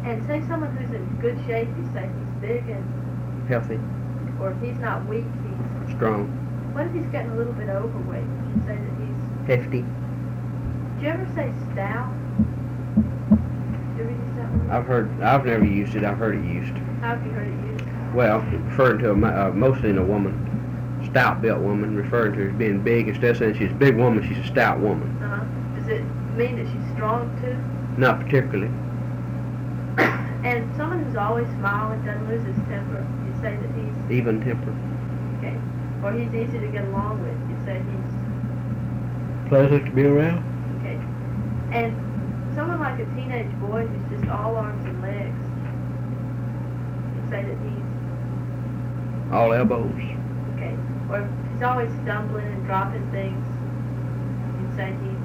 And say someone who's in good shape, you say he's big and, Healthy, or if he's not weak, he's, strong, what if he's getting a little bit overweight? Would you say that he's, hefty. did you ever say stout? Did you ever use that word? I've never used it. I've heard it used. How have you heard it used? Well, referring to mostly in a woman, stout-built woman, referring to her as being big. Instead of saying she's a big woman, she's a stout woman. Uh-huh. Does it mean that she's strong too? Not particularly. And someone who's always smiling, doesn't lose his temper, you say that he's, Even temper. okay, or he's easy to get along with, you say he's, Pleasant to be around. okay. And someone like a teenage boy who's just all arms and legs, you say that he's, All elbows. okay. Or if he's always stumbling and dropping things, you say he's,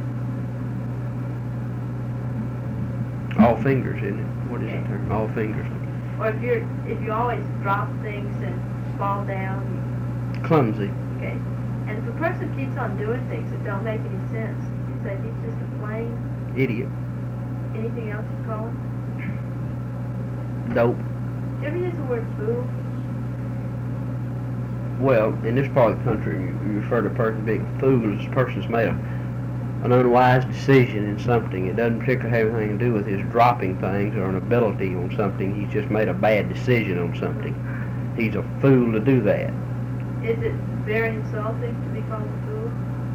All fingers, isn't it? What is Okay. the term? All fingers. or if you always drop things and fall down, Clumsy. okay. And if a person keeps on doing things that don't make any sense, you say he's just a plain, Idiot. anything else you call him? Dope. Do you ever use the word fool? Well, in this part of the country, you refer to a person being a fool as a person's made an unwise decision in something. It doesn't particularly have anything to do with his dropping things or an ability on something. He's just made a bad decision on something. He's a fool to do that. Is it very insulting to be called a fool?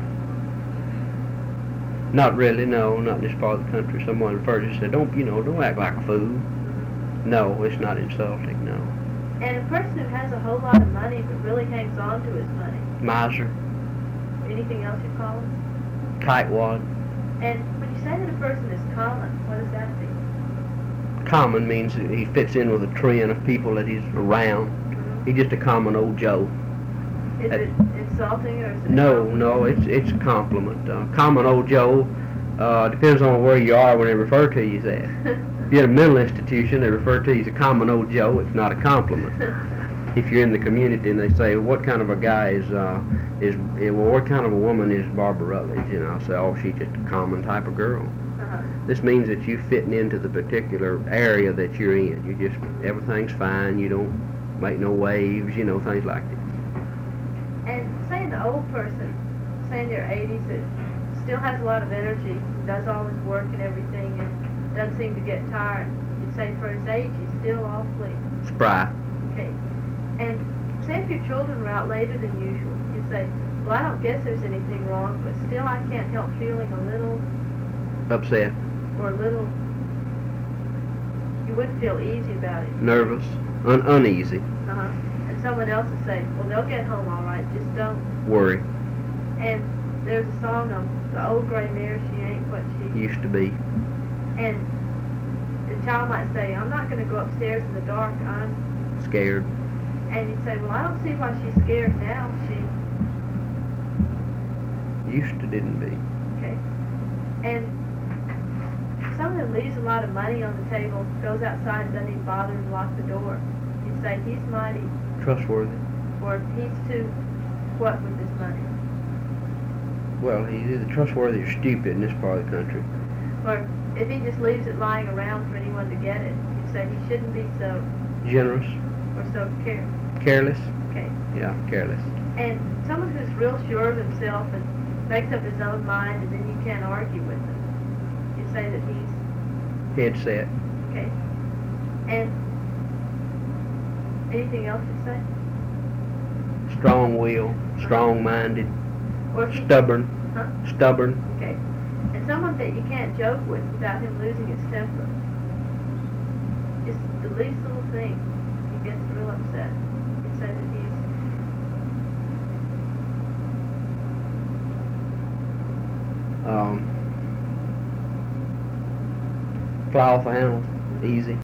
Not really, no, not in this part of the country. Someone refers to said, don't act like a fool. No, it's not insulting, no. And a person who has a whole lot of money but really hangs on to his money, Miser, anything else you call him? tightwad. And when you say that a person is common, what does that mean? Common means that he fits in with a trend of people that he's around. He's just a common old Joe. Is it insulting or is it No, it's a compliment. Common old Joe depends on where you are when they refer to you as that. If you're in a mental institution, they refer to you as a common old Joe. It's not a compliment. If you're in the community and they say, what kind of a guy what kind of a woman is Barbara Rutledge? And I'll say, oh, she's just a common type of girl. Uh-huh. This means that you're fitting into the particular area that you're in. Everything's fine. You don't make no waves, things like that. And say an old person, say in their 80s, that still has a lot of energy, does all his work and everything, and doesn't seem to get tired. You'd say for his age, he's still awfully Spry. okay. And say if your children were out later than usual, you'd say, well, I don't guess there's anything wrong, but still I can't help feeling a little, Upset. or a little, you wouldn't feel easy about it. Nervous. Uneasy. Uh-huh. And someone else would say, well, they'll get home all right, just don't. Worry. And there's a song on the old gray mare, she ain't what she, Used to be. and the child might say, I'm not going to go upstairs in the dark, I'm, Scared. and you'd say, well, I don't see why she's scared now, she, Used to didn't be. okay. And someone who leaves a lot of money on the table, goes outside and doesn't even bother to lock the door, you'd say, he's mighty, Trustworthy. or he's too what with his money. Well, he's either trustworthy or stupid in this part of the country. Or if he just leaves it lying around for anyone to get it, you'd say he shouldn't be so, Generous. or so Careless. okay. Yeah, careless. And someone who's real sure of himself and makes up his own mind and then you can't argue with him, you say that he's, Headset. okay. And anything else you say? Strong will. Strong-minded. Or if he, Stubborn. huh? Stubborn. Okay. And someone that you can't joke with without him losing his temper. Just the least little thing, he gets real upset. You say that he's, Fly off the handle. Easy.